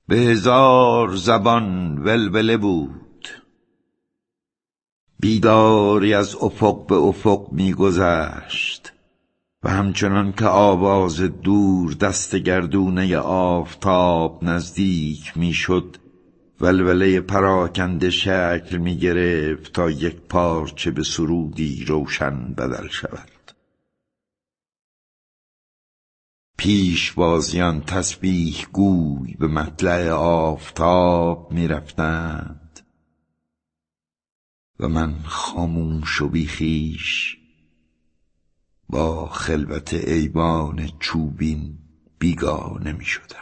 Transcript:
به 1000 زبان ولوله بود. بیداری از افق به افق می‌گذشت و همچنان که آواز دور دست گردونه آفتاب نزدیک می‌شد، ولوله پراکنده شکل می‌گرفت تا یک پارچه به سرودی روشن بدل شود. پیشوازیان تسبیح گوی به مطلع آفتاب می‌رفتند و من خاموش و بیخیش با خلوت ایوان چوبین بیگانه می‌شدم.